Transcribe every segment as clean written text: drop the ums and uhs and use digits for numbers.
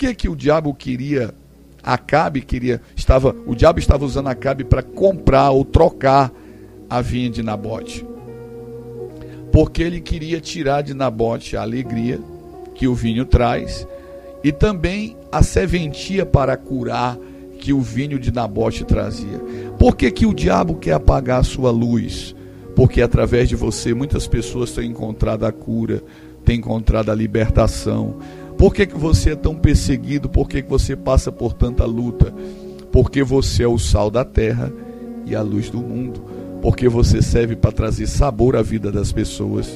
que o diabo queria? O diabo estava usando Acabe para comprar ou trocar a vinha de Nabote. Porque ele queria tirar de Nabote a alegria que o vinho traz e também a serventia para curar que o vinho de Nabote trazia. Por que o diabo quer apagar a sua luz? Porque através de você muitas pessoas têm encontrado a cura, têm encontrado a libertação. Por que você é tão perseguido? Por que você passa por tanta luta? Porque você é o sal da terra e a luz do mundo. Porque você serve para trazer sabor à vida das pessoas.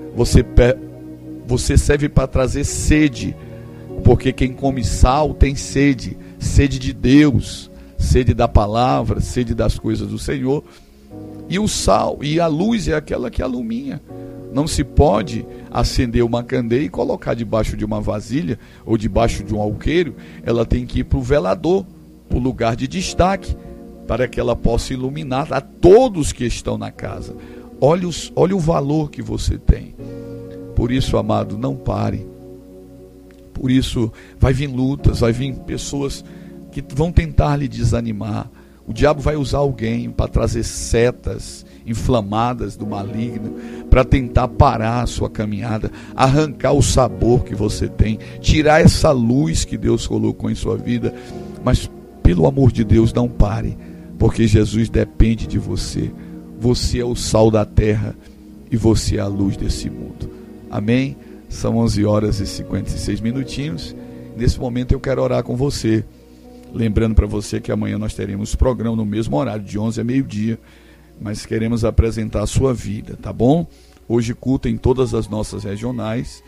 Você serve para trazer sede. Porque quem come sal tem sede. Sede de Deus, sede da palavra, sede das coisas do Senhor. E o sal e a luz é aquela que aluminha. Não se pode acender uma candeia e colocar debaixo de uma vasilha ou debaixo de um alqueiro. Ela tem que ir para o velador, para o lugar de destaque, para que ela possa iluminar a todos que estão na casa. Olha o valor que você tem. Por isso, amado, não pare. Por isso, vai vir lutas, vai vir pessoas que vão tentar lhe desanimar. O diabo vai usar alguém para trazer setas inflamadas do maligno, para tentar parar a sua caminhada, arrancar o sabor que você tem, tirar essa luz que Deus colocou em sua vida. Mas, pelo amor de Deus, não pare, porque Jesus depende de você. Você é o sal da terra e você é a luz desse mundo. Amém? São 11 horas e 56 minutinhos. Nesse momento eu quero orar com você. Lembrando para você que amanhã nós teremos programa no mesmo horário, de 11 a meio-dia. Mas queremos apresentar a sua vida, tá bom? Hoje culto em todas as nossas regionais.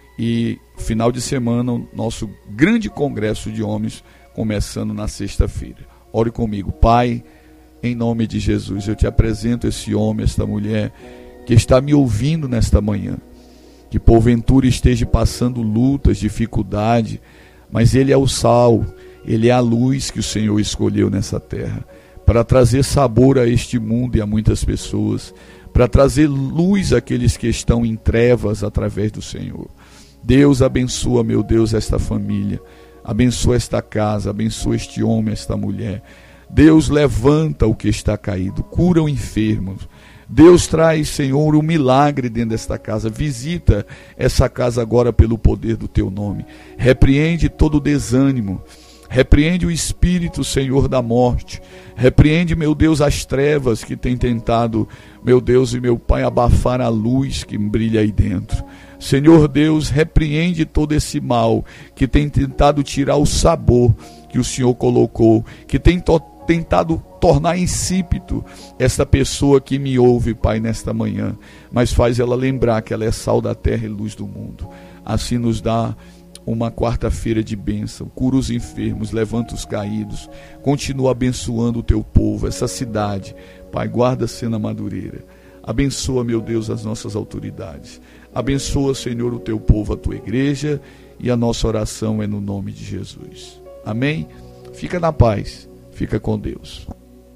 E final de semana, o nosso grande congresso de homens, começando na sexta-feira. Ore comigo. Pai, em nome de Jesus, eu te apresento esse homem, esta mulher, que está me ouvindo nesta manhã. Que porventura esteja passando lutas, dificuldade, mas ele é o sal, ele é a luz que o Senhor escolheu nessa terra, para trazer sabor a este mundo e a muitas pessoas, para trazer luz àqueles que estão em trevas através do Senhor. Deus abençoa, meu Deus, esta família, abençoa esta casa, abençoa este homem, esta mulher. Deus levanta o que está caído, cura o enfermo. Deus traz, Senhor, um milagre dentro desta casa. Visita essa casa agora pelo poder do teu nome. Repreende todo o desânimo. Repreende o espírito, Senhor, da morte. Repreende, meu Deus, as trevas que tem tentado, meu Deus e meu Pai, abafar a luz que brilha aí dentro. Senhor Deus, repreende todo esse mal que tem tentado tirar o sabor que o Senhor colocou, que tem tentado tornar insípido esta pessoa que me ouve, Pai, nesta manhã, mas faz ela lembrar que ela é sal da terra e luz do mundo. Assim nos dá uma quarta-feira de bênção, cura os enfermos, levanta os caídos, continua abençoando o teu povo, essa cidade. Pai, guarda a Sena Madureira, abençoa, meu Deus, as nossas autoridades, abençoa, Senhor, o teu povo, a tua igreja, e a nossa oração é no nome de Jesus. Amém? Fica na paz, fica com Deus.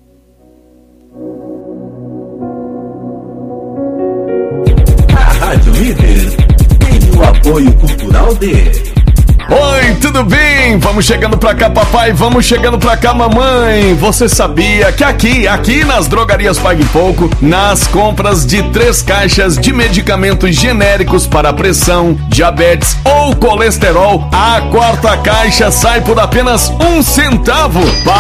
A Rádio Líder tem o apoio cultural de... Oi, tudo bem? Vamos chegando pra cá, papai, vamos chegando pra cá, mamãe. Você sabia que aqui nas drogarias Pague Pouco, nas compras de 3 caixas de medicamentos genéricos para pressão, diabetes ou colesterol, a 4ª caixa sai por apenas 1 centavo.